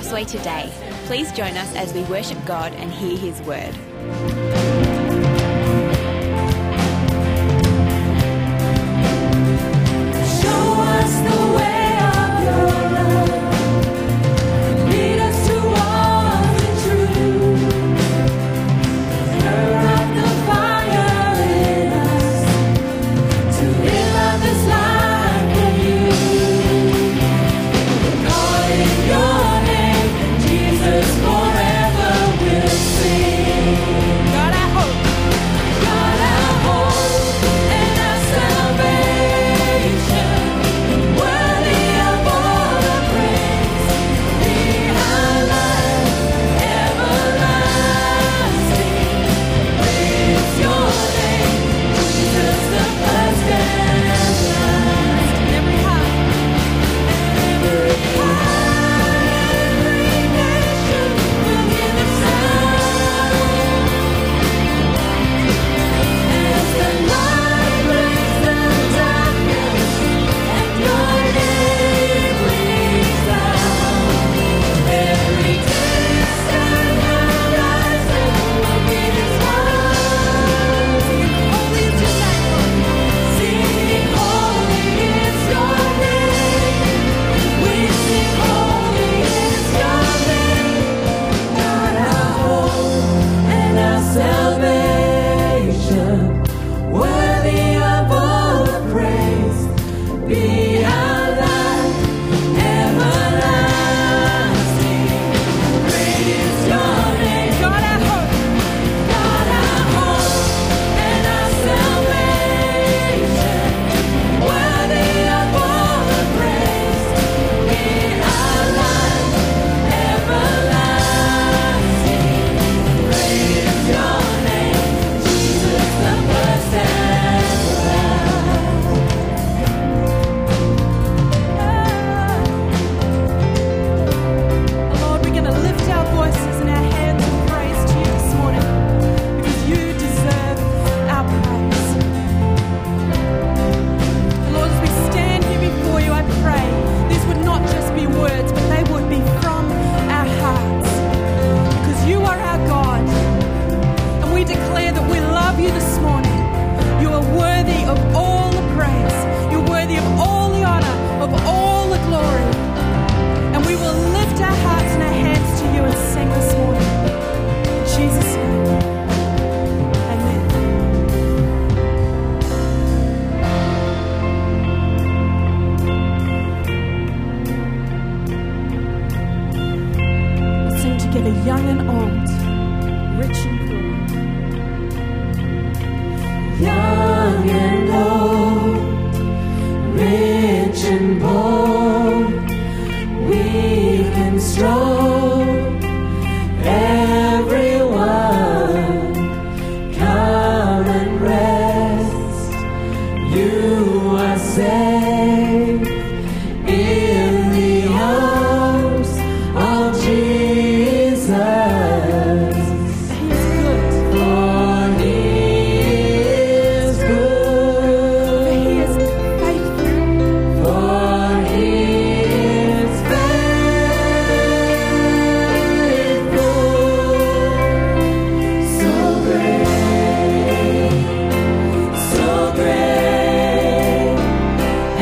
Crossway today. Please join us as we worship God and hear His word. Show us the way of your love. Lead us to walk the truth. Stir up the fire in us to live out this life for you. Calling your name, Jesus, forever we'll sing. God, I hope. God, I hope in our salvation, worthy of all the praise. Be our life everlasting. Praise your name, Jesus, the first and last. Every heart, every nation will give a sound as the light breaks the darkness and your name rings out. Every distant horizon will be this one. Holy is your name. Sing holy is your name. We sing holy is your name. God, our hope and our salvation, worthy of all the praise. Be our life everlasting. Great is your name. God, our hope. God, our hope and our salvation, worthy of all the praise. Be our life everlasting. Great is your name, Jesus, the first and last. Lord, we're going to lift our voices and our hands in praise to you this morning because you deserve our praise. Lord, as we stand here before you, I pray these would not just be words, but they would be from our hearts because you are our God. And we declare that we love you this morning. You are worthy of all the praise. You're worthy of all the honor, of all the glory. And we will lift our hearts and our hands to you and sing this morning. In Jesus' name. Amen. We'll sing together, young and old, rich and poor. Young and old, rich and bold, weak and strong, everyone, come and rest. You are safe in the arms of Jesus. He's good. For He is good. For He is faithful. For He is faithful. So great, so great.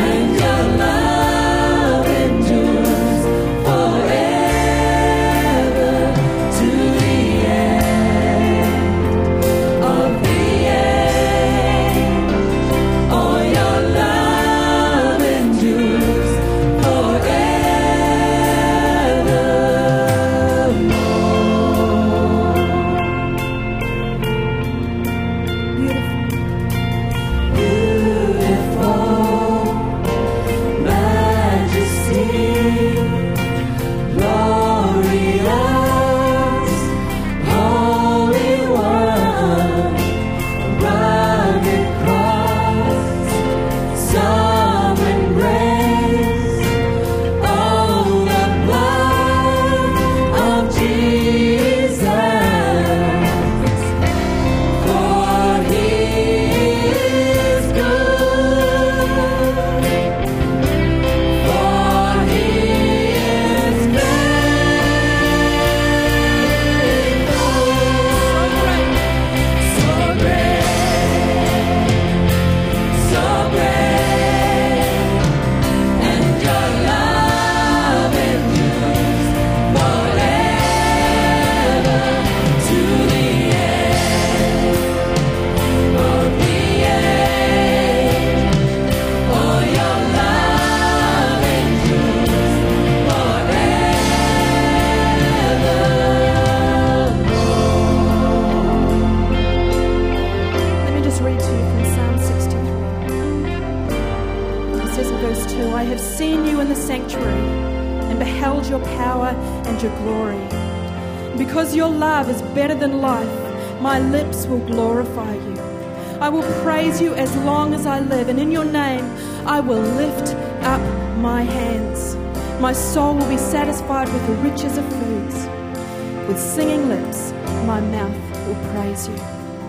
says in verse 2, I have seen you in the sanctuary and beheld your power and your glory. Because your love is better than life, my lips will glorify you. I will praise you as long as I live, and in your name I will lift up my hands. My soul will be satisfied with the riches of foods. With singing lips, my mouth will praise you.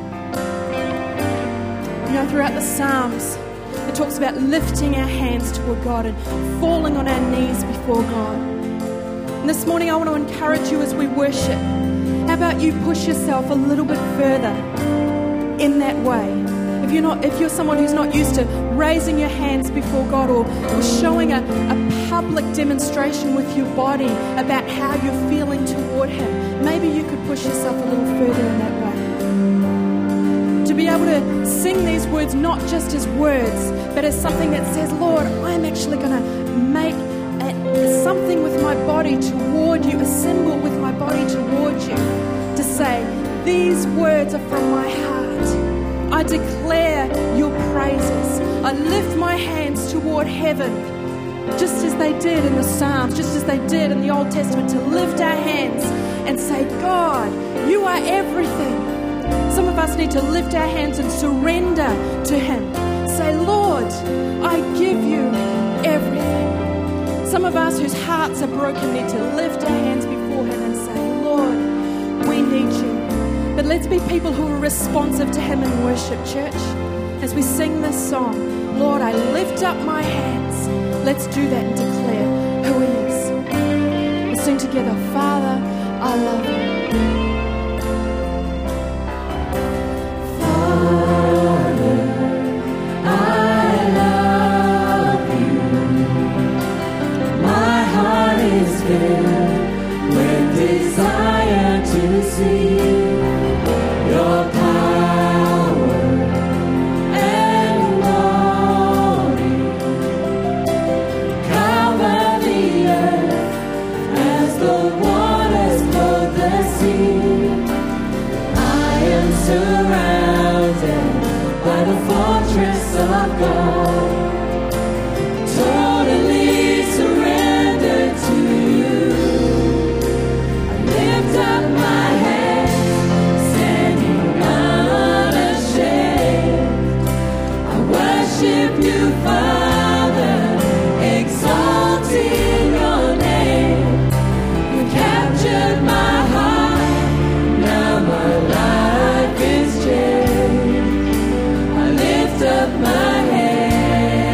You know, throughout the Psalms, it talks about lifting our hands toward God and falling on our knees before God. And this morning I want to encourage you as we worship. How about you push yourself a little bit further in that way? If you're someone who's not used to raising your hands before God or showing a public demonstration with your body about how you're feeling toward Him, maybe you could push yourself a little further in that way. To be able to sing these words not just as words, but as something that says, Lord, I'm actually going to make something with my body toward you, a symbol with my body toward you, to say, these words are from my heart. I declare your praises. I lift my hands toward heaven, just as they did in the Psalms, just as they did in the Old Testament, to lift our hands and say, God, you are everything. Some of us need to lift our hands and surrender to Him. Say, Lord, I give you everything. Some of us whose hearts are broken need to lift our hands before Him and say, Lord, we need you. But let's be people who are responsive to Him in worship, church. As we sing this song, Lord, I lift up my hands. Let's do that and declare who He is. Let's sing together, Father, I love you. Filled with desire to see your power and glory. Cover the earth as the waters clothe the sea. I am surrounded by the fortress of God. Totally surrendered to you, Father, exalting your name. You captured my heart, now my life is changed. I lift up my hands.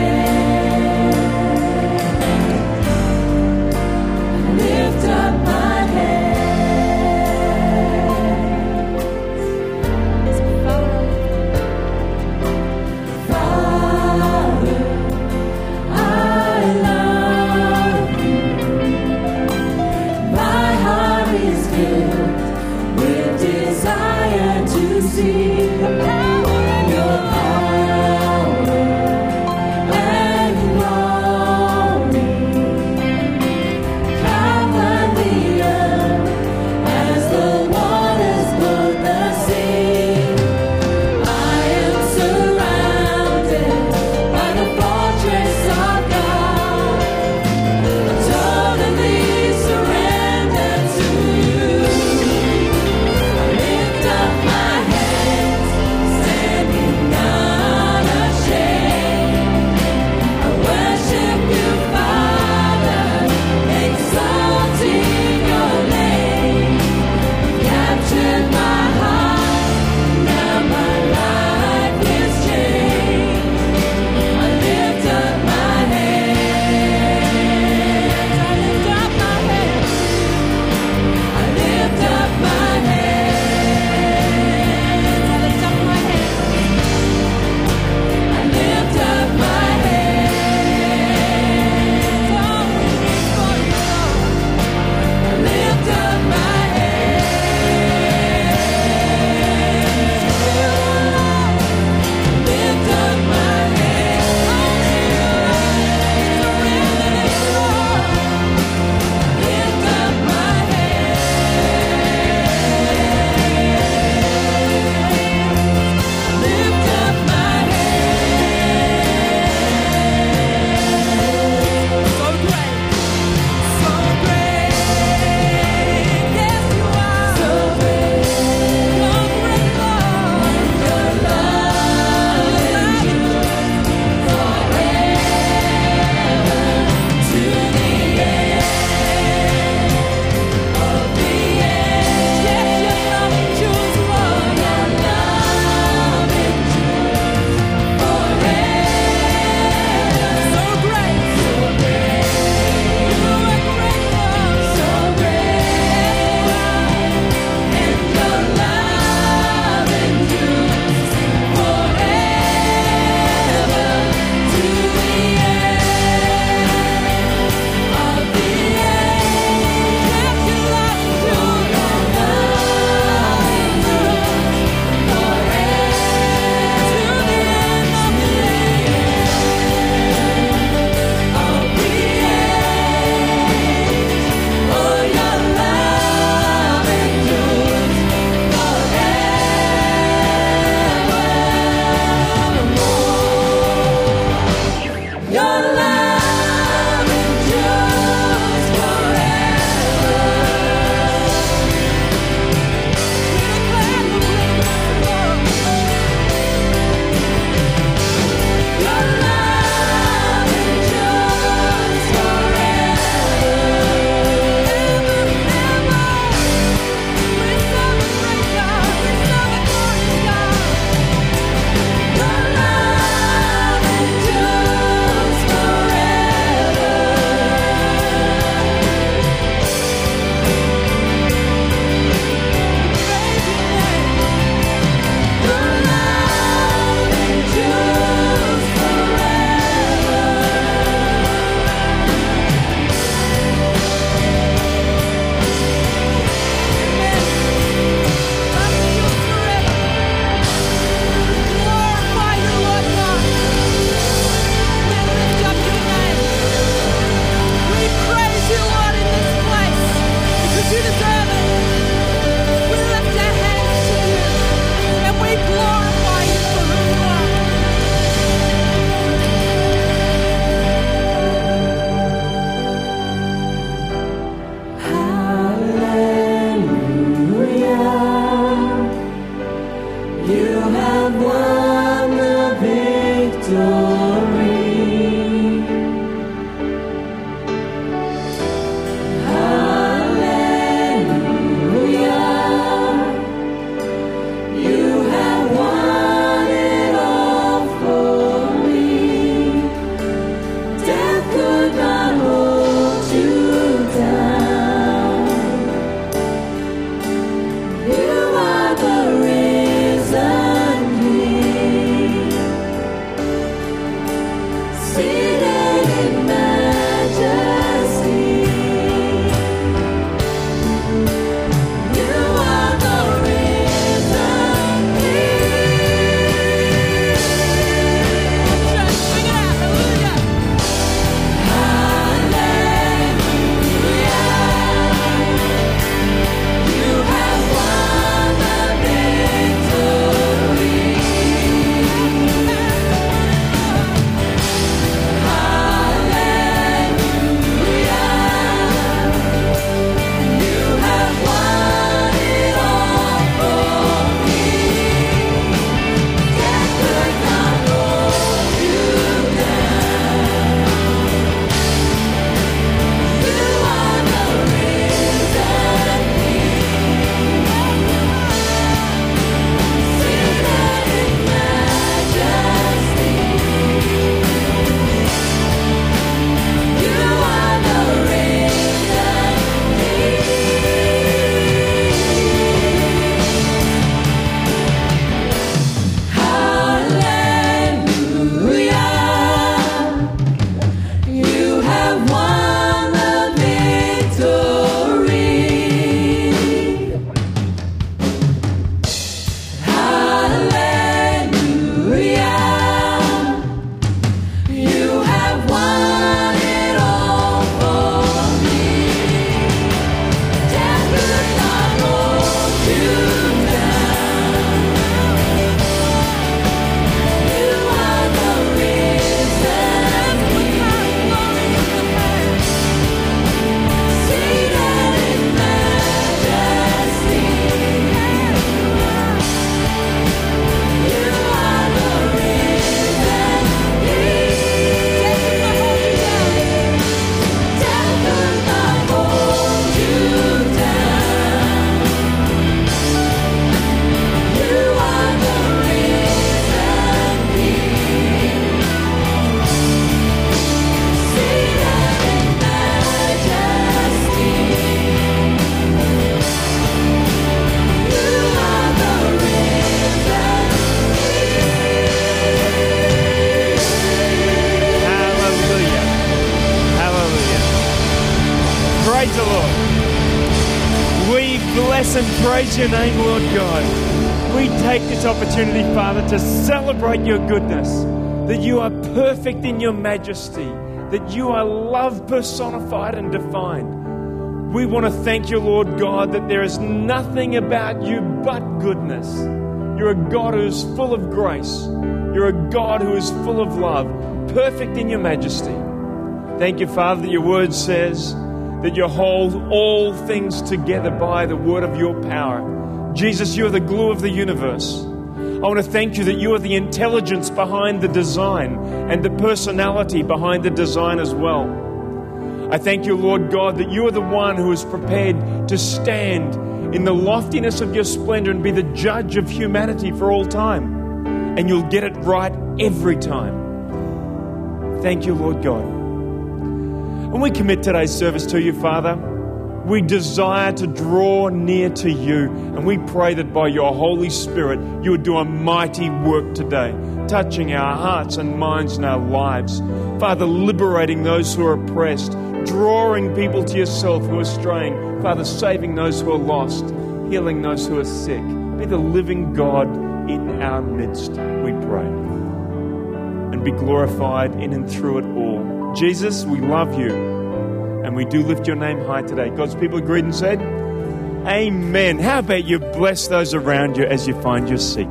Centre, Lord. We bless and praise your name, Lord God. We take this opportunity, Father, to celebrate your goodness, that you are perfect in your majesty, that you are love personified and defined. We want to thank you, Lord God, that there is nothing about you but goodness. You're a God who is full of grace. You're a God who is full of love, perfect in your majesty. Thank you, Father, that your word says that you hold all things together by the word of your power. Jesus, you are the glue of the universe. I want to thank you that you are the intelligence behind the design and the personality behind the design as well. I thank you, Lord God, that you are the one who is prepared to stand in the loftiness of your splendor and be the judge of humanity for all time. And you'll get it right every time. Thank you, Lord God. And we commit today's service to you, Father. We desire to draw near to you, and we pray that by your Holy Spirit, you would do a mighty work today, touching our hearts and minds and our lives. Father, liberating those who are oppressed, drawing people to yourself who are straying. Father, saving those who are lost, healing those who are sick. Be the living God in our midst, we pray. And be glorified in and through it all. Jesus, we love you. And we do lift your name high today. God's people agreed and said, Amen. How about you bless those around you as you find your seat?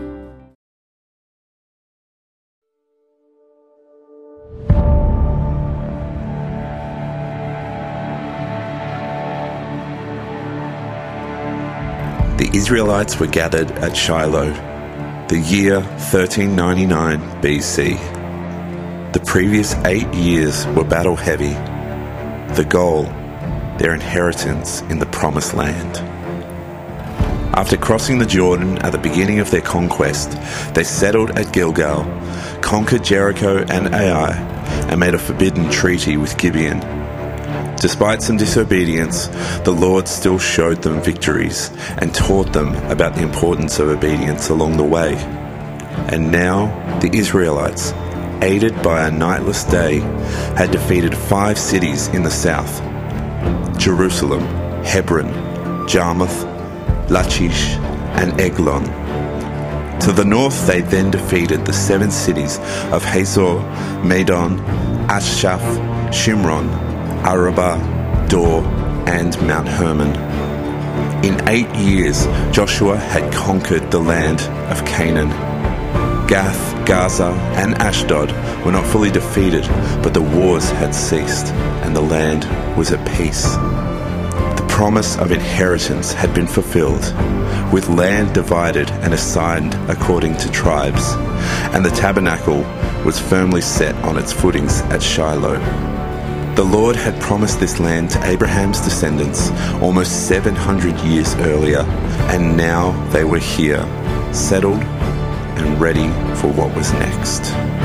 The Israelites were gathered at Shiloh, the year 1399 BC. The previous 8 years were battle heavy. The goal, their inheritance in the Promised Land. After crossing the Jordan at the beginning of their conquest, they settled at Gilgal, conquered Jericho and Ai, and made a forbidden treaty with Gibeon. Despite some disobedience, the Lord still showed them victories and taught them about the importance of obedience along the way. And now the Israelites, aided by a nightless day, had defeated 5 cities in the south: Jerusalem, Hebron, Jarmuth, Lachish, and Eglon. To the north they then defeated the 7 cities of Hazor, Madon, Ashshaph, Shimron, Arabah, Dor, and Mount Hermon. In 8 years, Joshua had conquered the land of Canaan. Gath, Gaza, and Ashdod were not fully defeated, but the wars had ceased, and the land was at peace. The promise of inheritance had been fulfilled, with land divided and assigned according to tribes, and the tabernacle was firmly set on its footings at Shiloh. The Lord had promised this land to Abraham's descendants almost 700 years earlier, and now they were here, settled and ready for what was next.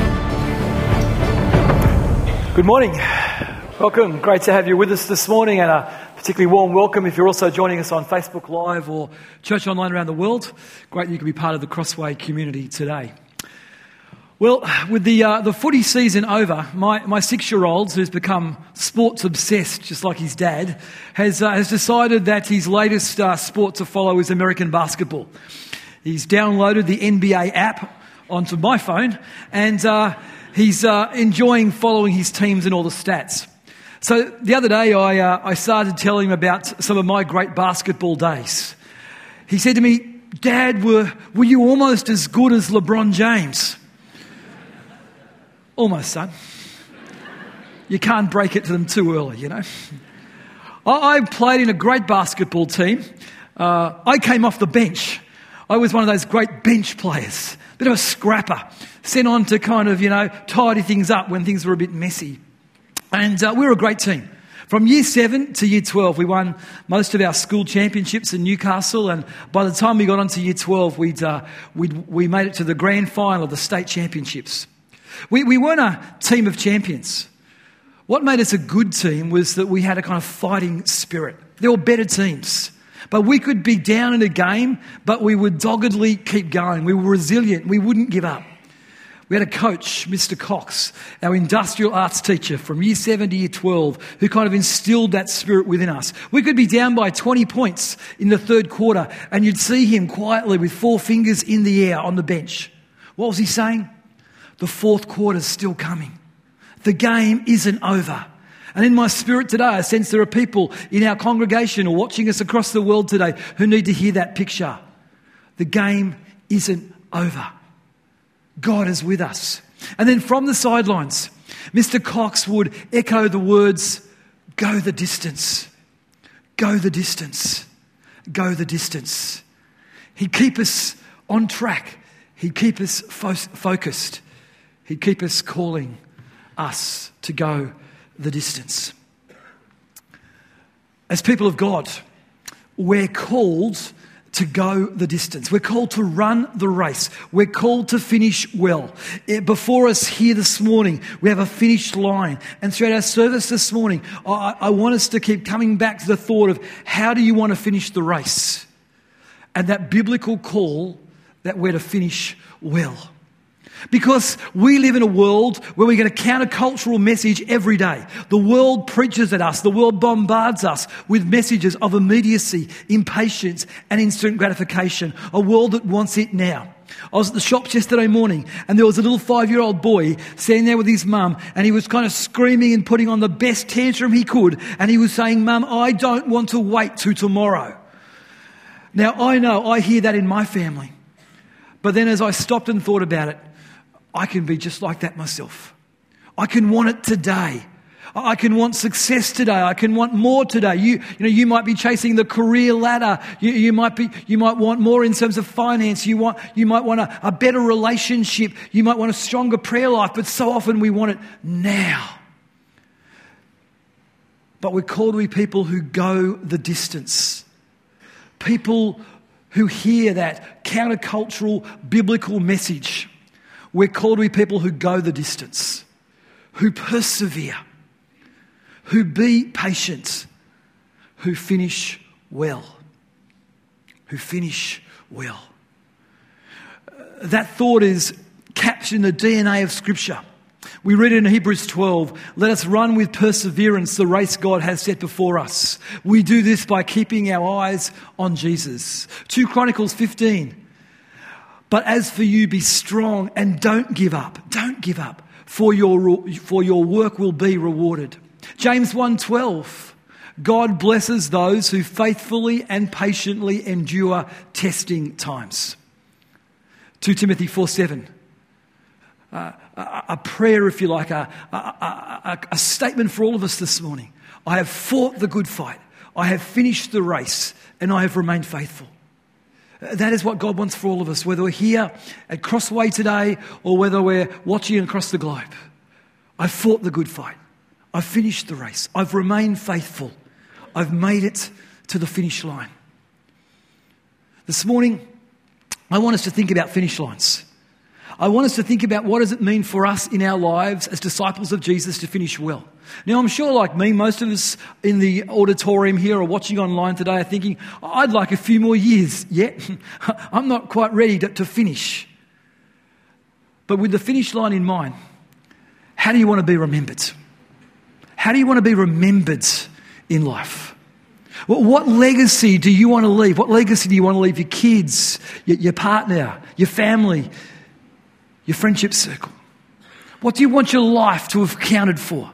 Good morning. Welcome. Great to have you with us this morning, and a particularly warm welcome if you're also joining us on Facebook Live or Church Online around the world. Great that you can be part of the Crossway community today. Well, with the footy season over, my 6-year-old, who's become sports obsessed just like his dad, has decided that his latest sport to follow is American basketball. He's downloaded the NBA app onto my phone, and he's enjoying following his teams and all the stats. So the other day I started telling him about some of my great basketball days. He said to me, "Dad, were you almost as good as LeBron James?" Almost, son. You can't break it to them too early, you know. I played in a great basketball team. I came off the bench. I was one of those great bench players, a bit of a scrapper, sent on to kind of, tidy things up when things were a bit messy. And we were a great team. From year 7 to year 12, we won most of our school championships in Newcastle, and by the time we got on to year 12, we made it to the grand final of the state championships. We weren't a team of champions. What made us a good team was that we had a kind of fighting spirit. There were better teams. But we could be down in a game, but we would doggedly keep going. We were resilient. We wouldn't give up. We had a coach, Mr. Cox, our industrial arts teacher from year 7 to year 12, who kind of instilled that spirit within us. We could be down by 20 points in the third quarter, and you'd see him quietly with 4 fingers in the air on the bench. What was he saying? The fourth quarter's still coming. The game isn't over. And in my spirit today, I sense there are people in our congregation or watching us across the world today who need to hear that picture. The game isn't over. God is with us. And then from the sidelines, Mr. Cox would echo the words, "Go the distance, go the distance, go the distance." He'd keep us on track. He'd keep us focused. He'd keep us calling us to go the distance. As people of God, we're called to go the distance. We're called to run the race. We're called to finish well. Before us here this morning, we have a finished line. And throughout our service this morning, I want us to keep coming back to the thought of how do you want to finish the race? And that biblical call that we're to finish well. Because we live in a world where we get a countercultural message every day. The world preaches at us. The world bombards us with messages of immediacy, impatience, and instant gratification. A world that wants it now. I was at the shops yesterday morning and there was a little 5-year-old boy standing there with his mum, and he was kind of screaming and putting on the best tantrum he could. And he was saying, "Mum, I don't want to wait till tomorrow." Now, I know I hear that in my family. But then as I stopped and thought about it, I can be just like that myself. I can want it today. I can want success today. I can want more today. You might be chasing the career ladder. You might want more in terms of finance. You might want a better relationship. You might want a stronger prayer life. But so often we want it now. But we're called to be people who go the distance. People who hear that countercultural biblical message. We're called to be people who go the distance, who persevere, who be patient, who finish well. Who finish well. That thought is captured in the DNA of Scripture. We read it in Hebrews 12, "Let us run with perseverance the race God has set before us." We do this by keeping our eyes on Jesus. 2 Chronicles 15. "But as for you, be strong and don't give up. Don't give up, for your work will be rewarded." James 1:12, "God blesses those who faithfully and patiently endure testing times." 2 Timothy 4:7, a prayer, if you like, a statement for all of us this morning. "I have fought the good fight. I have finished the race, and I have remained faithful." That is what God wants for all of us, whether we're here at Crossway today or whether we're watching across the globe. I've fought the good fight. I've finished the race. I've remained faithful. I've made it to the finish line. This morning, I want us to think about finish lines. I want us to think about what does it mean for us in our lives as disciples of Jesus to finish well. Now, I'm sure like me, most of us in the auditorium here or watching online today are thinking, I'd like a few more years yet. I'm not quite ready to finish. But with the finish line in mind, how do you want to be remembered? How do you want to be remembered in life? Well, what legacy do you want to leave? What legacy do you want to leave your kids, your partner, your family, your friendship circle? What do you want your life to have counted for?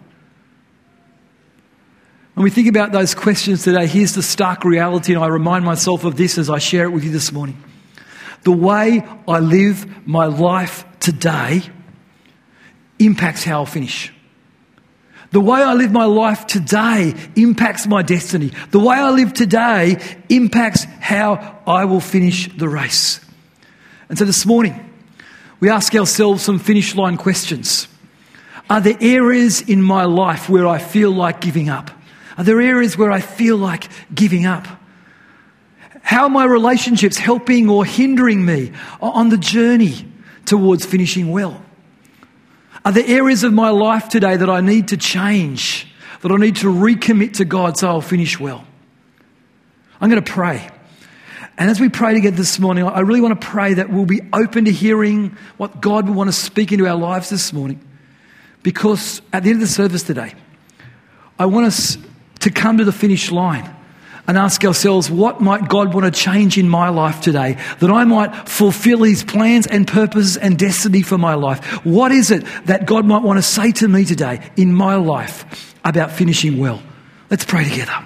When we think about those questions today, here's the stark reality, and I remind myself of this as I share it with you this morning. The way I live my life today impacts how I'll finish. The way I live my life today impacts my destiny. The way I live today impacts how I will finish the race. And so this morning, we ask ourselves some finish line questions. Are there areas in my life where I feel like giving up? Are there areas where I feel like giving up? How are my relationships helping or hindering me on the journey towards finishing well? Are there areas of my life today that I need to change, that I need to recommit to God so I'll finish well? I'm going to pray. And as we pray together this morning, I really want to pray that we'll be open to hearing what God will want to speak into our lives this morning. Because at the end of the service today, I want us to come to the finish line and ask ourselves, what might God want to change in my life today, that I might fulfill his plans and purposes and destiny for my life? What is it that God might want to say to me today in my life about finishing well? Let's pray together.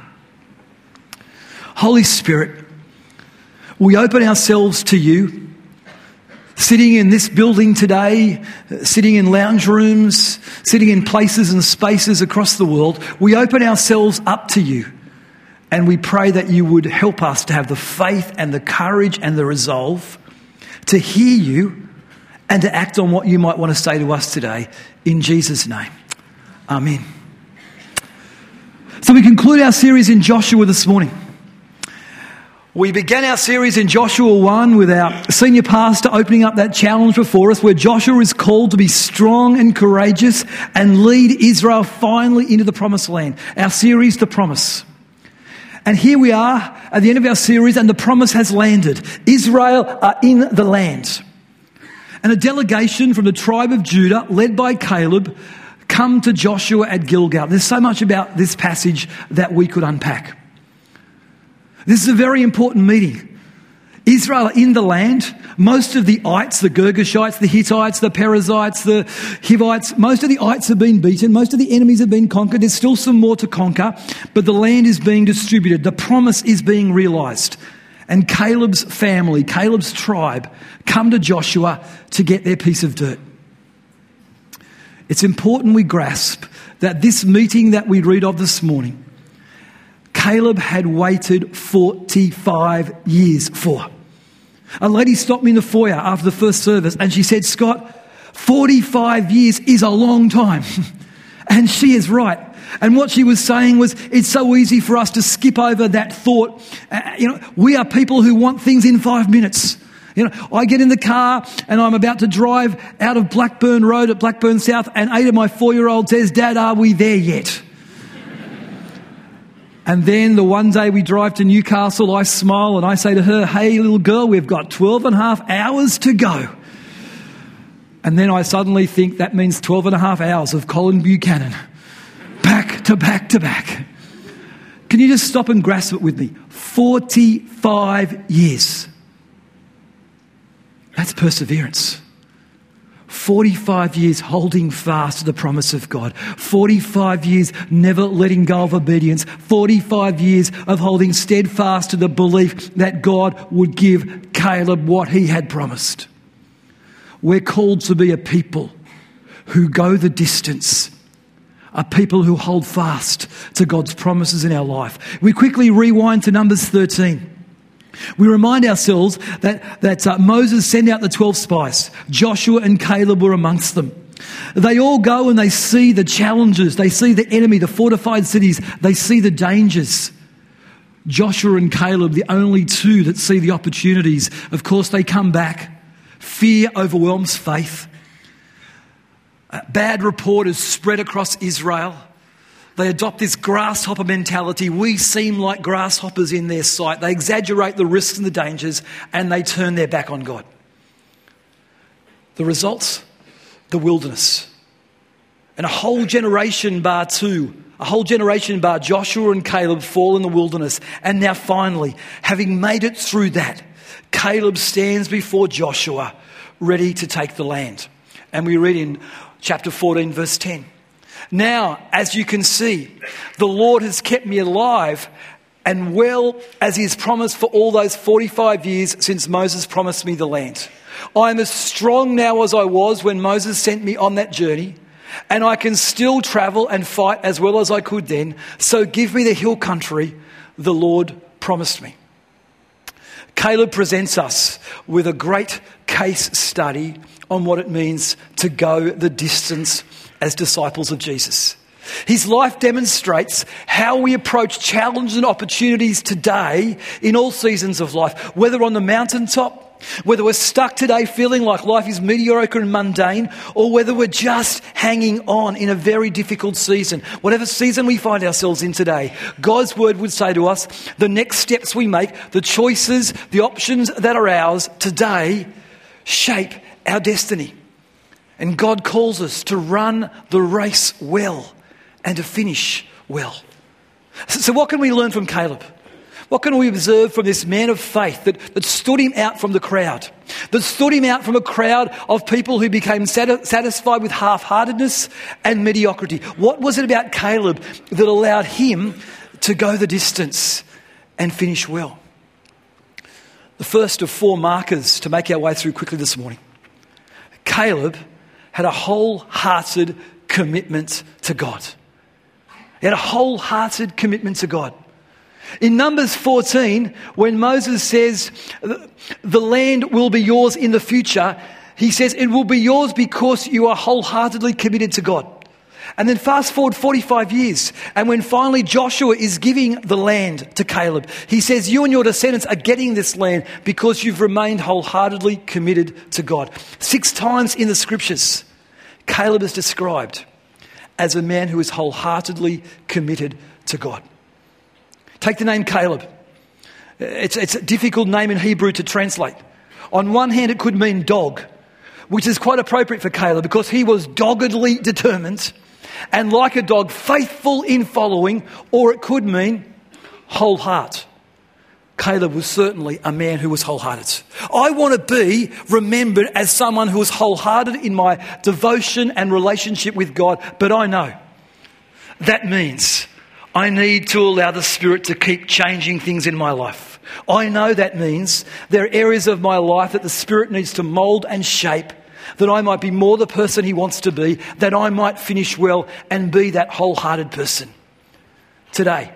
Holy Spirit, we open ourselves to you, sitting in this building today, sitting in lounge rooms, sitting in places and spaces across the world. We open ourselves up to you, and we pray that you would help us to have the faith and the courage and the resolve to hear you and to act on what you might want to say to us today. In Jesus' name, amen. So we conclude our series in Joshua this morning. We began our series in Joshua 1 with our senior pastor opening up that challenge before us, where Joshua is called to be strong and courageous and lead Israel finally into the promised land. Our series, The Promise. And here we are at the end of our series, and the promise has landed. Israel are in the land. And a delegation from the tribe of Judah, led by Caleb, come to Joshua at Gilgal. There's so much about this passage that we could unpack. This is a very important meeting. Israel are in the land. Most of the ites, the Girgashites, the Hittites, the Perizzites, the Hivites, most of the ites have been beaten. Most of the enemies have been conquered. There's still some more to conquer, but the land is being distributed. The promise is being realised. And Caleb's family, Caleb's tribe, come to Joshua to get their piece of dirt. It's important we grasp that this meeting that we read of this morning, Caleb had waited 45 years for. A lady stopped me in the foyer after the first service and she said, "Scott, 45 years is a long time." And she is right. And what she was saying was, it's so easy for us to skip over that thought. We are people who want things in 5 minutes. I get in the car and I'm about to drive out of Blackburn Road at Blackburn South, and Ada, my 4-year-old, says, "Dad, are we there yet?" And then the one day we drive to Newcastle, I smile and I say to her, "Hey, little girl, we've got 12 and a half hours to go." And then I suddenly think that means 12 and a half hours of Colin Buchanan. Back to back to back. Can you just stop and grasp it with me? 45 years. That's perseverance. 45 years holding fast to the promise of God. 45 years never letting go of obedience. 45 years of holding steadfast to the belief that God would give Caleb what he had promised. We're called to be a people who go the distance, a people who hold fast to God's promises in our life. We quickly rewind to Numbers 13. We remind ourselves that Moses sent out the 12 spies. Joshua and Caleb were amongst them. They all go and they see the challenges. They see the enemy, the fortified cities. They see the dangers. Joshua and Caleb, the only two that see the opportunities. Of course, they come back. Fear overwhelms faith. Bad report is spread across Israel. They adopt this grasshopper mentality. We seem like grasshoppers in their sight. They exaggerate the risks and the dangers, and they turn their back on God. The results? The wilderness. And a whole generation bar Joshua and Caleb fall in the wilderness. And now finally, having made it through that, Caleb stands before Joshua, ready to take the land. And we read in chapter 14, verse 10. "Now, as you can see, the Lord has kept me alive and well, as he has promised for all those 45 years since Moses promised me the land. I am as strong now as I was when Moses sent me on that journey, and I can still travel and fight as well as I could then. So give me the hill country the Lord promised me." Caleb presents us with a great case study on what it means to go the distance as disciples of Jesus. His life demonstrates how we approach challenges and opportunities today in all seasons of life, whether on the mountaintop Whether we're stuck today feeling like life is mediocre and mundane, or whether we're just hanging on in a very difficult season, whatever season we find ourselves in today, God's word would say to us, the next steps we make, the choices, the options that are ours today shape our destiny. And God calls us to run the race well and to finish well. So what can we learn from Caleb? What can we observe from this man of faith that stood him out from the crowd? That stood him out from a crowd of people who became satisfied with half-heartedness and mediocrity. What was it about Caleb that allowed him to go the distance and finish well? The first of 4 markers to make our way through quickly this morning. Caleb had a wholehearted commitment to God. He had a wholehearted commitment to God. In Numbers 14, when Moses says, the land will be yours in the future, he says, it will be yours because you are wholeheartedly committed to God. And then fast forward 45 years, and when finally Joshua is giving the land to Caleb, he says, you and your descendants are getting this land because you've remained wholeheartedly committed to God. 6 times in the scriptures, Caleb is described as a man who is wholeheartedly committed to God. Take the name Caleb. It's a difficult name in Hebrew to translate. On one hand, it could mean dog, which is quite appropriate for Caleb because he was doggedly determined and like a dog, faithful in following, or it could mean whole heart. Caleb was certainly a man who was wholehearted. I want to be remembered as someone who was wholehearted in my devotion and relationship with God, but I know that means I need to allow the Spirit to keep changing things in my life. I know that means there are areas of my life that the Spirit needs to mould and shape, that I might be more the person He wants to be, that I might finish well and be that wholehearted person. Today,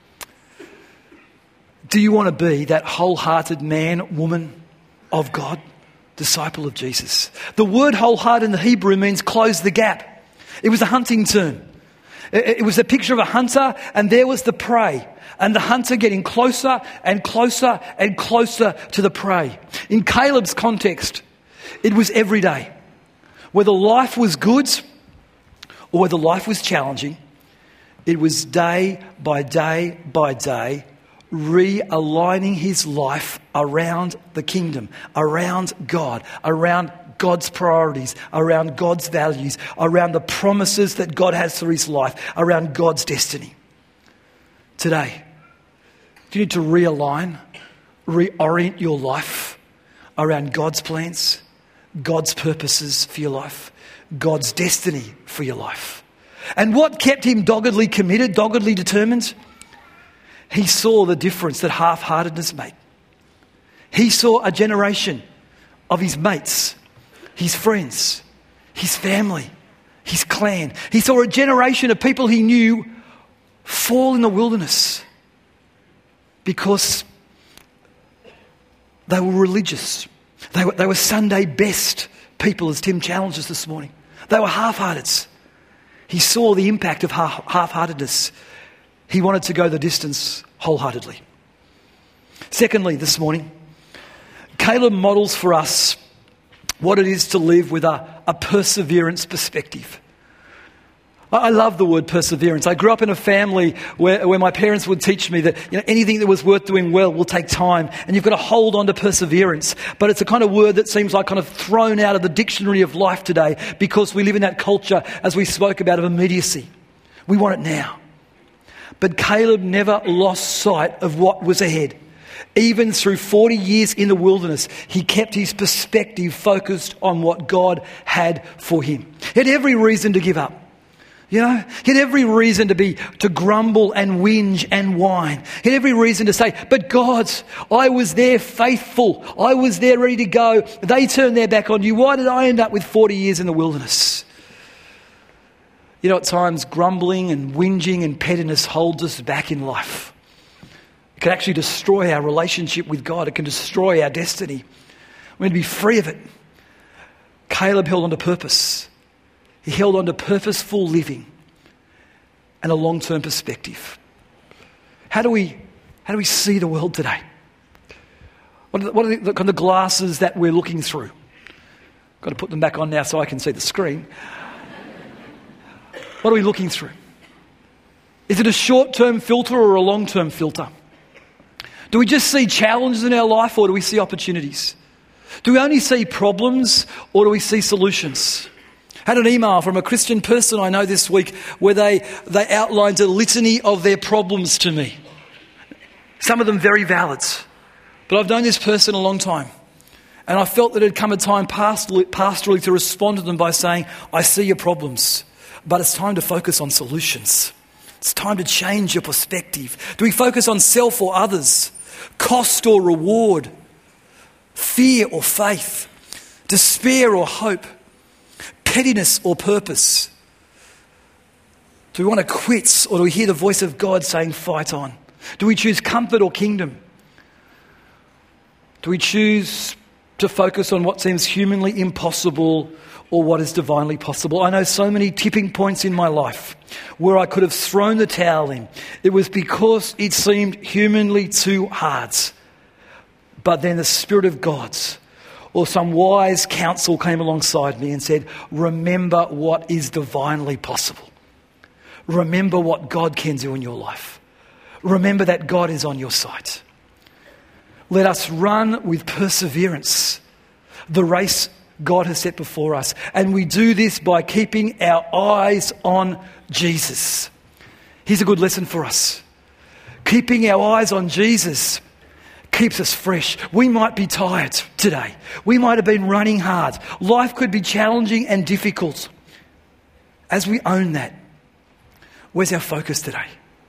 do you want to be that wholehearted man, woman of God, disciple of Jesus? The word wholehearted in the Hebrew means close the gap. It was a hunting term. It was a picture of a hunter, and there was the prey, and the hunter getting closer and closer and closer to the prey. In Caleb's context, it was every day. Whether life was good or whether life was challenging, it was day by day by day, realigning his life around the kingdom, around God, around God's priorities, around God's values, around the promises that God has for his life, around God's destiny. Today, do you need to realign, reorient your life around God's plans, God's purposes for your life, God's destiny for your life? And what kept him doggedly committed, doggedly determined? He saw the difference that half-heartedness made. He saw a generation of his mates, his friends, his family, his clan. He saw a generation of people he knew fall in the wilderness because they were religious. They were Sunday best people, as Tim challenged us this morning. They were half-hearteds. He saw the impact of half-heartedness. He wanted to go the distance wholeheartedly. Secondly, this morning, Caleb models for us what it is to live with a perseverance perspective. I love the word perseverance. I grew up in a family where my parents would teach me that anything that was worth doing well will take time, and you've got to hold on to perseverance. But it's a kind of word that seems like kind of thrown out of the dictionary of life today because we live in that culture, as we spoke about, of immediacy. We want it now. But Caleb never lost sight of what was ahead. Even through 40 years in the wilderness, he kept his perspective focused on what God had for him. He had every reason to give up. He had every reason to grumble and whinge and whine. He had every reason to say, but God, I was there faithful. I was there ready to go. They turned their back on you. Why did I end up with 40 years in the wilderness? At times grumbling and whinging and pettiness holds us back in life. It can actually destroy our relationship with God. It can destroy our destiny. We need to be free of it. Caleb held on to purpose. He held on to purposeful living and a long-term perspective. How do we see the world today? What are the kind of glasses that we're looking through? Got to put them back on now so I can see the screen. What are we looking through? Is it a short-term filter or a long-term filter? Do we just see challenges in our life, or do we see opportunities? Do we only see problems, or do we see solutions? I had an email from a Christian person I know this week where they outlined a litany of their problems to me. Some of them very valid. But I've known this person a long time. And I felt that it had come a time pastorally to respond to them by saying, I see your problems, but it's time to focus on solutions. It's time to change your perspective. Do we focus on self or others? Cost or reward? Fear or faith? Despair or hope? Pettiness or purpose? Do we want to quit, or do we hear the voice of God saying, fight on? Do we choose comfort or kingdom? Do we choose to focus on what seems humanly impossible or what is divinely possible? I know so many tipping points in my life where I could have thrown the towel in. It was because it seemed humanly too hard. But then the Spirit of God or some wise counsel came alongside me and said, remember what is divinely possible. Remember what God can do in your life. Remember that God is on your side. Let us run with perseverance the race God has set before us. And we do this by keeping our eyes on Jesus. Here's a good lesson for us. Keeping our eyes on Jesus keeps us fresh. We might be tired today. We might have been running hard. Life could be challenging and difficult. As we own that, where's our focus today?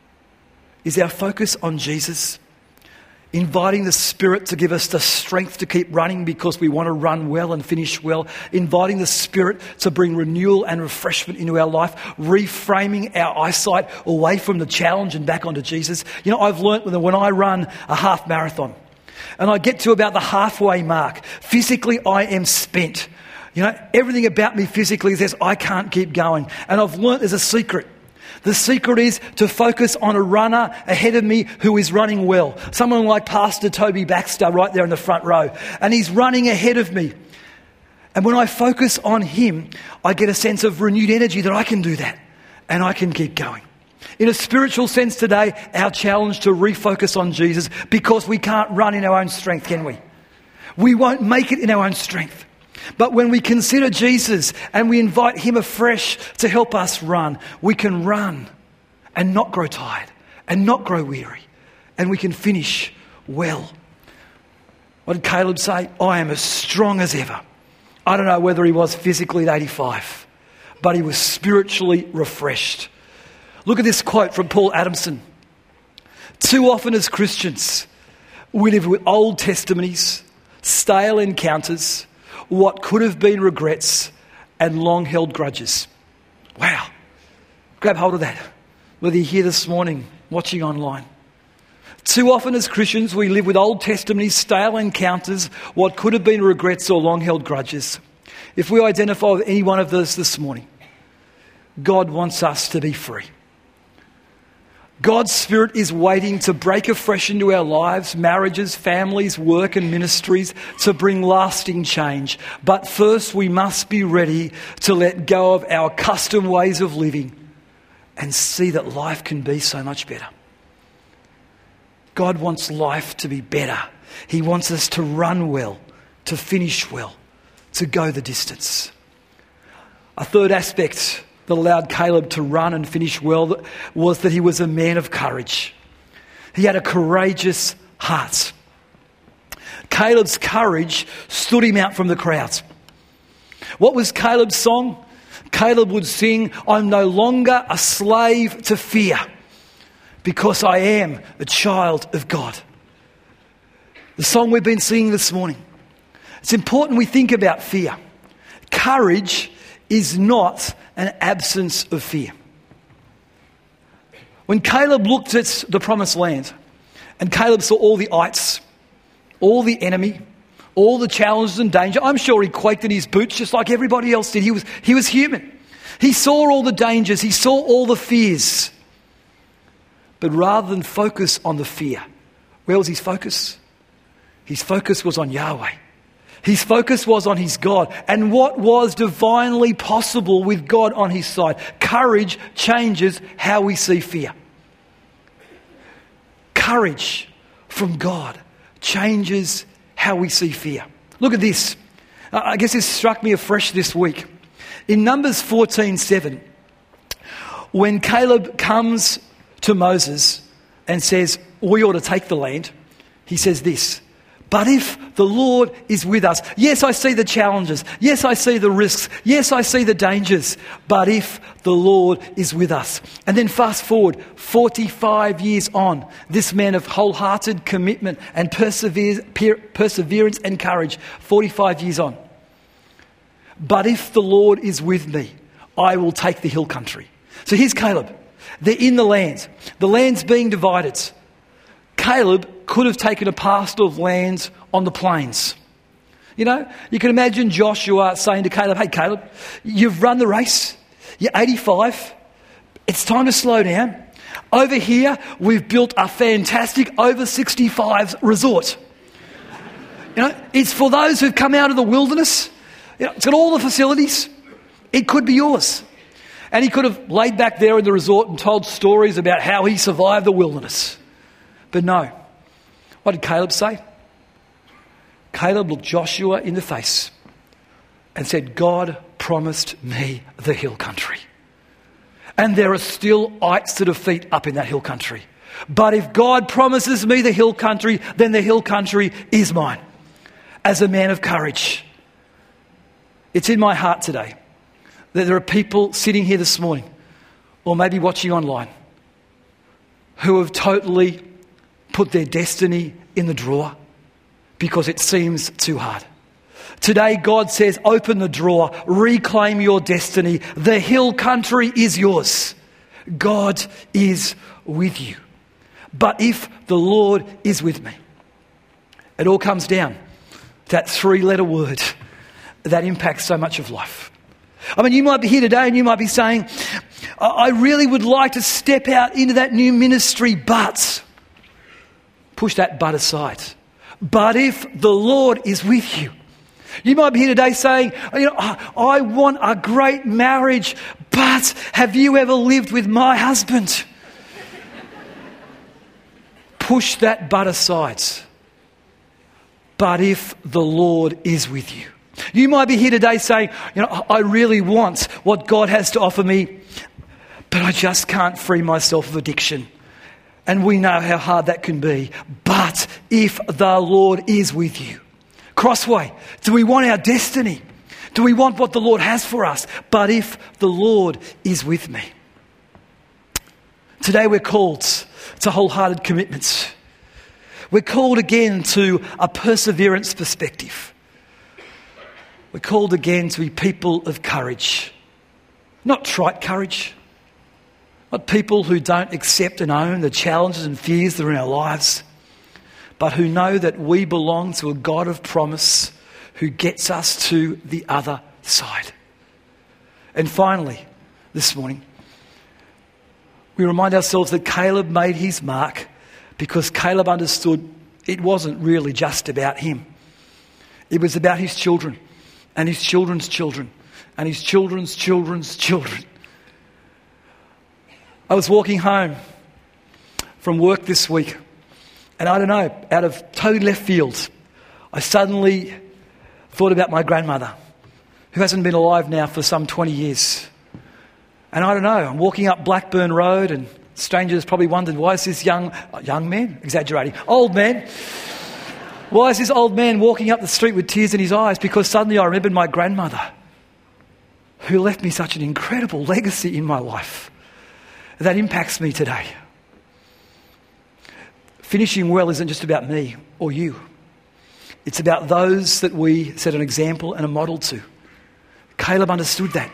Is our focus on Jesus? Inviting the Spirit to give us the strength to keep running because we want to run well and finish well. Inviting the Spirit to bring renewal and refreshment into our life. Reframing our eyesight away from the challenge and back onto Jesus. You know, I've learnt when I run a half marathon and I get to about the halfway mark, physically I am spent. You know, everything about me physically says I can't keep going. And I've learnt there's a secret. The secret is to focus on a runner ahead of me who is running well. Someone like Pastor Toby Baxter right there in the front row. And he's running ahead of me. And when I focus on him, I get a sense of renewed energy that I can do that. And I can keep going. In a spiritual sense today, our challenge to refocus on Jesus, because we can't run in our own strength, can we? We won't make it in our own strength. But when we consider Jesus and we invite him afresh to help us run, we can run and not grow tired and not grow weary, and we can finish well. What did Caleb say? I am as strong as ever. I don't know whether he was physically at 85, but he was spiritually refreshed. Look at this quote from Paul Adamson. Too often as Christians, we live with old testimonies, stale encounters, what could have been regrets, and long-held grudges. Wow. Grab hold of that. Whether you're here this morning, watching online. Too often as Christians, we live with old testimonies, stale encounters, what could have been regrets or long-held grudges. If we identify with any one of those this morning, God wants us to be free. God's Spirit is waiting to break afresh into our lives, marriages, families, work and ministries, to bring lasting change. But first we must be ready to let go of our custom ways of living and see that life can be so much better. God wants life to be better. He wants us to run well, to finish well, to go the distance. A third aspect that allowed Caleb to run and finish well was that he was a man of courage. He had a courageous heart. Caleb's courage stood him out from the crowds. What was Caleb's song? Caleb would sing, I'm no longer a slave to fear, because I am a child of God. The song we've been singing this morning. It's important we think about fear. Courage is not an absence of fear. When Caleb looked at the promised land and Caleb saw all the ites, all the enemy, all the challenges and danger, I'm sure he quaked in his boots just like everybody else did. He was human. He saw all the dangers. He saw all the fears. But rather than focus on the fear, where was his focus? His focus was on Yahweh. His focus was on his God and what was divinely possible with God on his side. Courage changes how we see fear. Courage from God changes how we see fear. Look at this. I guess this struck me afresh this week. In Numbers 14:7, when Caleb comes to Moses and says, we ought to take the land, he says this, but if the Lord is with us, yes, I see the challenges, yes, I see the risks, yes, I see the dangers, but if the Lord is with us. And then fast forward 45 years on, this man of wholehearted commitment and perseverance and courage, 45 years on. But if the Lord is with me, I will take the hill country. So here's Caleb. They're in the land. The land's being divided. Caleb could have taken a parcel of land on the plains. You know, you can imagine Joshua saying to Caleb, hey Caleb, you've run the race. You're 85. It's time to slow down. Over here, we've built a fantastic over 65s resort. You know, it's for those who've come out of the wilderness. You know, it's got all the facilities. It could be yours. And he could have laid back there in the resort and told stories about how he survived the wilderness. But no. What did Caleb say? Caleb looked Joshua in the face and said, God promised me the hill country. And there are still ites to defeat up in that hill country. But if God promises me the hill country, then the hill country is mine. As a man of courage. It's in my heart today that there are people sitting here this morning, or maybe watching online, who have totally put their destiny in the drawer because it seems too hard. Today, God says, open the drawer, reclaim your destiny. The hill country is yours. God is with you. But if the Lord is with me, it all comes down to that 3-letter word that impacts so much of life. I mean, you might be here today and you might be saying, I really would like to step out into that new ministry, but push that but aside. But if the Lord is with you. You might be here today saying, you know, I want a great marriage, but have you ever lived with my husband? Push that but aside. But if the Lord is with you. You might be here today saying, you know, I really want what God has to offer me, but I just can't free myself of addiction. And we know how hard that can be. But if the Lord is with you. Crossway, do we want our destiny? Do we want what the Lord has for us? But if the Lord is with me. Today we're called to wholehearted commitments. We're called again to a perseverance perspective. We're called again to be people of courage. Not trite courage. Not people who don't accept and own the challenges and fears that are in our lives, but who know that we belong to a God of promise who gets us to the other side. And finally, this morning, we remind ourselves that Caleb made his mark because Caleb understood it wasn't really just about him. It was about his children and his children's children and his children's children's children. I was walking home from work this week, and I don't know, out of totally left field, I suddenly thought about my grandmother, who hasn't been alive now for some 20 years. And I don't know, I'm walking up Blackburn Road, and strangers probably wondered, why is this young man, exaggerating, old man, why is this old man walking up the street with tears in his eyes? Because suddenly I remembered my grandmother, who left me such an incredible legacy in my life that impacts me today. Finishing well isn't just about me or you. It's about those that we set an example and a model to. Caleb understood that.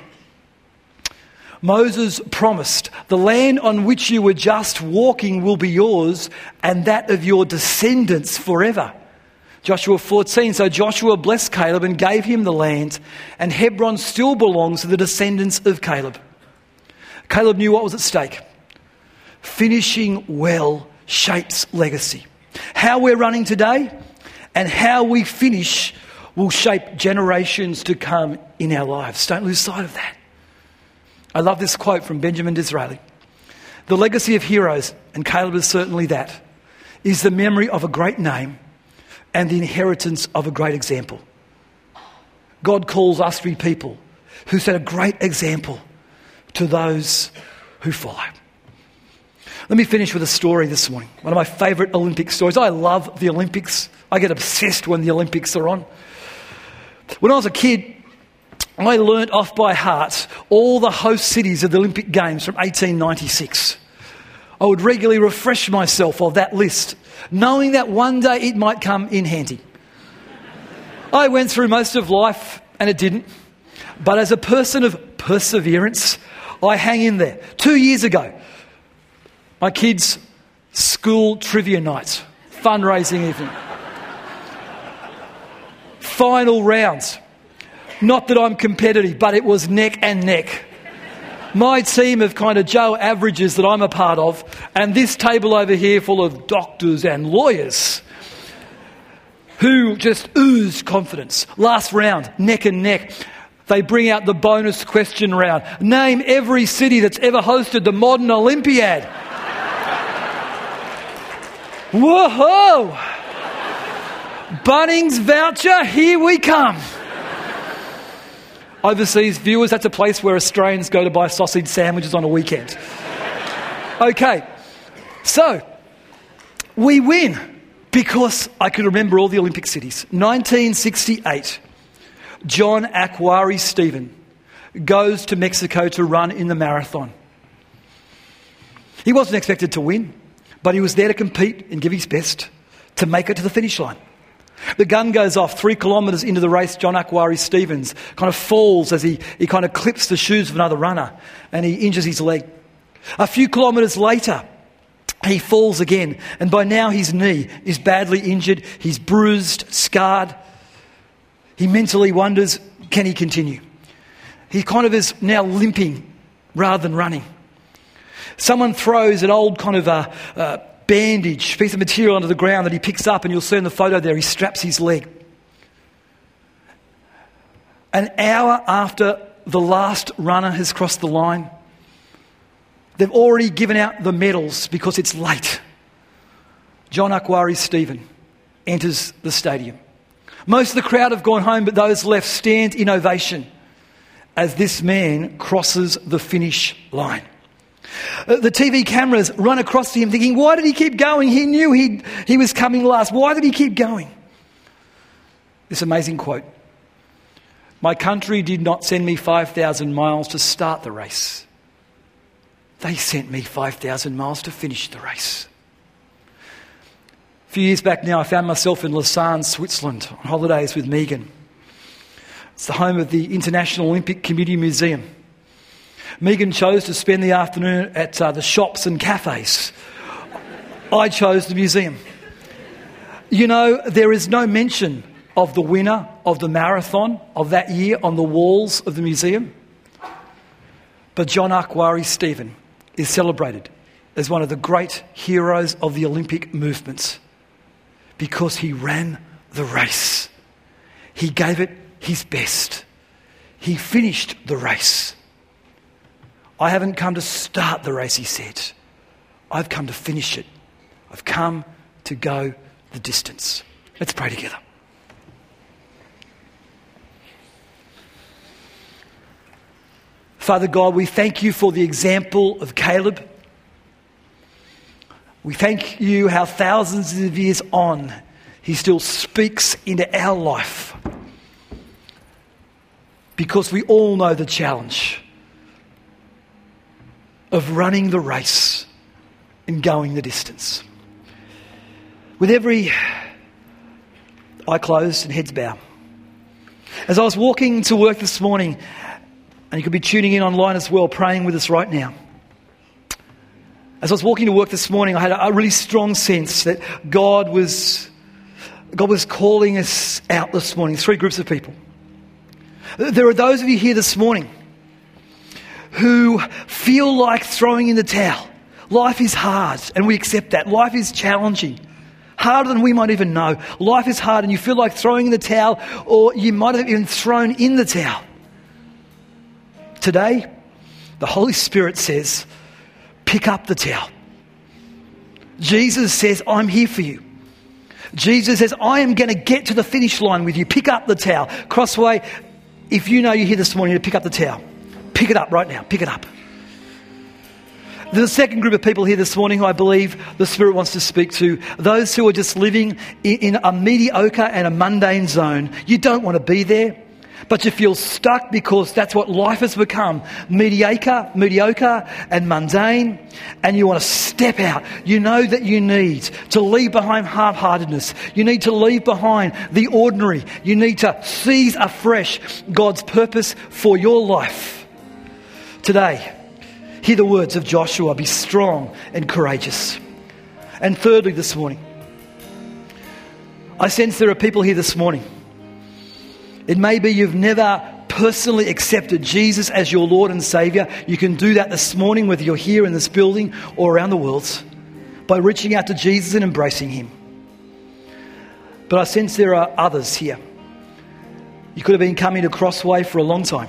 Moses promised, the land on which you were just walking will be yours and that of your descendants forever. Joshua 14, so Joshua blessed Caleb and gave him the land, and Hebron still belongs to the descendants of Caleb. Caleb knew what was at stake. Finishing well shapes legacy. How we're running today And how we finish will shape generations to come in our lives. Don't lose sight of that. I love this quote from Benjamin Disraeli. The legacy of heroes, and Caleb is certainly that, is the memory of a great name and the inheritance of a great example. God calls us to be people who set a great example to those who follow. Let me finish with a story this morning. One of my favourite Olympic stories. I love the Olympics. I get obsessed when the Olympics are on. When I was a kid, I learnt off by heart all the host cities of the Olympic Games from 1896. I would regularly refresh myself of that list, knowing that one day it might come in handy. I went through most of life and it didn't. But as a person of perseverance, I hang in there. 2 years ago, my kids' school trivia night, fundraising evening. Final rounds. Not that I'm competitive, but it was neck and neck. My team of kind of Joe averages that I'm a part of, and this table over here full of doctors and lawyers who just ooze confidence. Last round, neck and neck. They bring out the bonus question round. Name every city that's ever hosted the modern Olympiad. Whoa! Bunnings voucher, here we come. Overseas viewers, that's a place where Australians go to buy sausage sandwiches on a weekend. Okay, so we win because I can remember all the Olympic cities. 1968, John Akhwari Stephen goes to Mexico to run in the marathon. He wasn't expected to win, but he was there to compete and give his best to make it to the finish line. The gun goes off 3 kilometres into the race. John Akhwari Stevens kind of falls as he kind of clips the shoes of another runner and he injures his leg. A few kilometres later, he falls again, and by now his knee is badly injured. He's bruised, scarred. He mentally wonders, can he continue? He kind of is now limping rather than running. Someone throws an old kind of bandage, piece of material onto the ground that he picks up, and you'll see in the photo there, he straps his leg. An hour after the last runner has crossed the line, they've already given out the medals because it's late. John Akhwari Stephen enters the stadium. Most of the crowd have gone home, but those left stand in ovation as this man crosses the finish line. The TV cameras run across to him thinking, why did he keep going? He knew he was coming last. Why did he keep going? This amazing quote. My country did not send me 5,000 miles to start the race. They sent me 5,000 miles to finish the race. A few years back now, I found myself in Lausanne, Switzerland, on holidays with Megan. It's the home of the International Olympic Committee Museum. Megan chose to spend the afternoon at the shops and cafes. I chose the museum. You know, there is no mention of the winner of the marathon of that year on the walls of the museum. But John Akhwari Stephen is celebrated as one of the great heroes of the Olympic movements because he ran the race. He gave it his best. He finished the race. I haven't come to start the race, he said. I've come to finish it. I've come to go the distance. Let's pray together. Father God, we thank you for the example of Caleb. We thank you how thousands of years on, he still speaks into our life. Because we all know the challenge of running the race and going the distance. With every eye closed and heads bowed. As I was walking to work this morning, and you could be tuning in online as well, praying with us right now. As I was walking to work this morning, I had a really strong sense that God was calling us out this morning, 3 groups of people. There are those of you here this morning who feel like throwing in the towel. Life is hard, and we accept that. Life is challenging, harder than we might even know. Life is hard and you feel like throwing in the towel, or you might have even thrown in the towel. Today, the Holy Spirit says, pick up the towel. Jesus says, I'm here for you. Jesus says, I am going to get to the finish line with you. Pick up the towel. Crossway, if you know you're here this morning to pick up the towel, pick it up right now. Pick it up. There's a second group of people here this morning who I believe the Spirit wants to speak to. Those who are just living in a mediocre and a mundane zone. You don't want to be there, but you feel stuck because that's what life has become. Mediocre and mundane. And you want to step out. You know that you need to leave behind half-heartedness. You need to leave behind the ordinary. You need to seize afresh God's purpose for your life. Today, hear the words of Joshua, be strong and courageous. And thirdly this morning, I sense there are people here this morning. It may be you've never personally accepted Jesus as your Lord and Saviour. You can do that this morning, whether you're here in this building or around the world, by reaching out to Jesus and embracing Him. But I sense there are others here. You could have been coming to Crossway for a long time.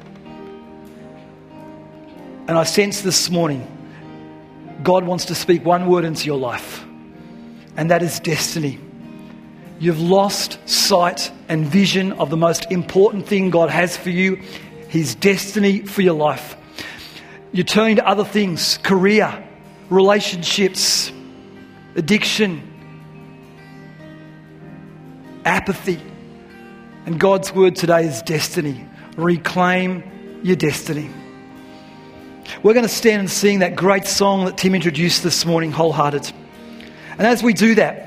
And I sense this morning, God wants to speak one word into your life, and that is destiny. You've lost sight and vision of the most important thing God has for you, His destiny for your life. You're turning to other things, career, relationships, addiction, apathy. And God's word today is destiny. Reclaim your destiny. We're going to stand and sing that great song that Tim introduced this morning, Wholehearted. And as we do that,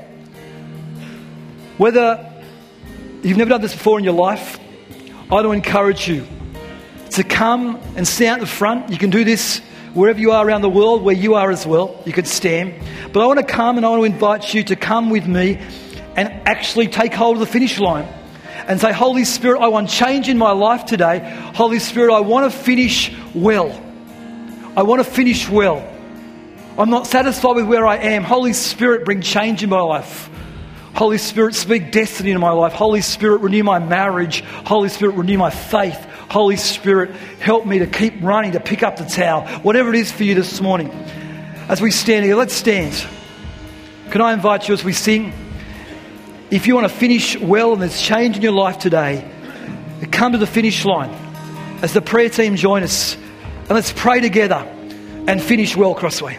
whether you've never done this before in your life, I want to encourage you to come and stand at the front. You can do this wherever you are around the world, where you are as well. You could stand. But I want to come and I want to invite you to come with me and actually take hold of the finish line and say, Holy Spirit, I want change in my life today. Holy Spirit, I want to finish well. I want to finish well. I'm not satisfied with where I am. Holy Spirit, bring change in my life. Holy Spirit, speak destiny in my life. Holy Spirit, renew my marriage. Holy Spirit, renew my faith. Holy Spirit, help me to keep running, to pick up the towel. Whatever it is for you this morning. As we stand here, let's stand. Can I invite you as we sing? If you want to finish well and there's change in your life today, come to the finish line as the prayer team join us. And let's pray together and finish well, Crossway.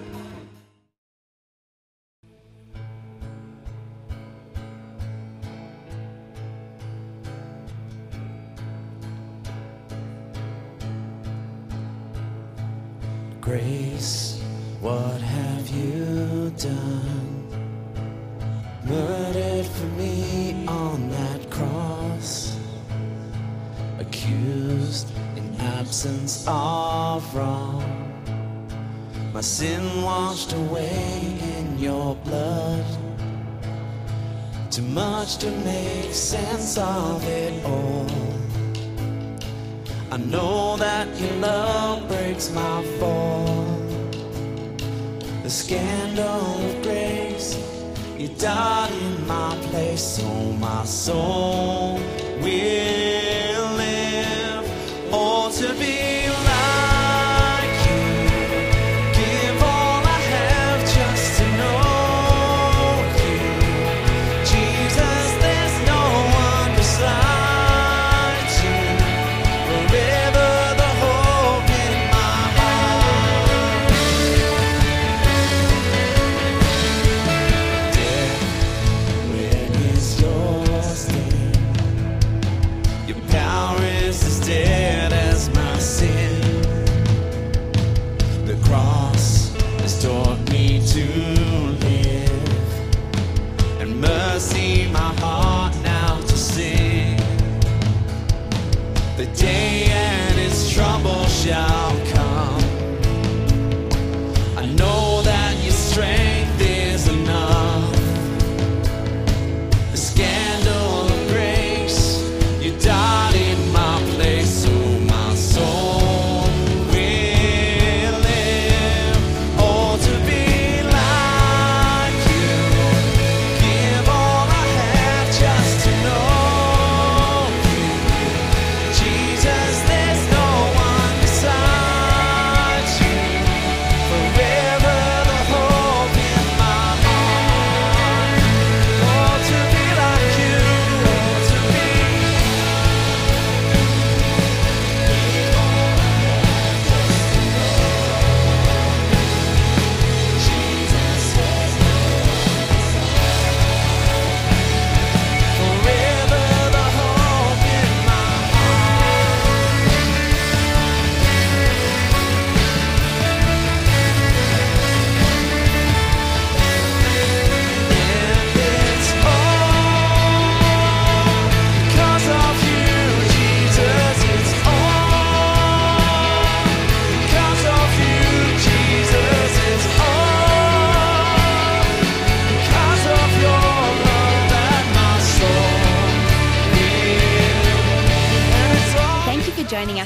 Grace, what have you done? Murdered for me on that cross, accused in absence of wrong, my sin washed away in your blood. Too much to make sense of it all. I know that your love breaks my fall. The scandal of grace, you died in my place, so my soul will live. Oh, to be like you, give all I have just to know you. Jesus, there's no one beside you. Forever the hope in my heart. Death, where is your sting? You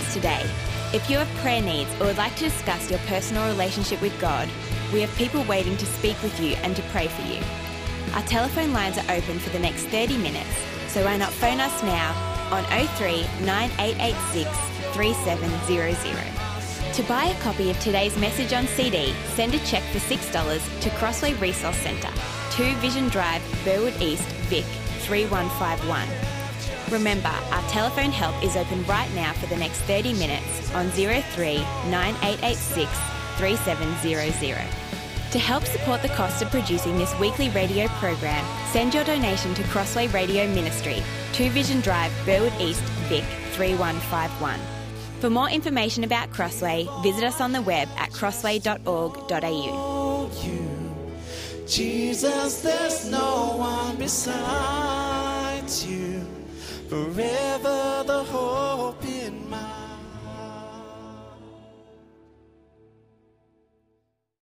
us today. If you have prayer needs or would like to discuss your personal relationship with God, we have people waiting to speak with you and to pray for you. Our telephone lines are open for the next 30 minutes, so why not phone us now on 03 9886 3700. To buy a copy of today's message on CD, send a cheque for $6 to Crossway Resource Centre, 2 Vision Drive, Burwood East, Vic 3151. Remember, our telephone help is open right now for the next 30 minutes on 03 9886 3700. To help support the cost of producing this weekly radio program, send your donation to Crossway Radio Ministry, 2 Vision Drive, Burwood East, Vic 3151. For more information about Crossway, visit us on the web at crossway.org.au. Jesus, there's no one besides you. Forever the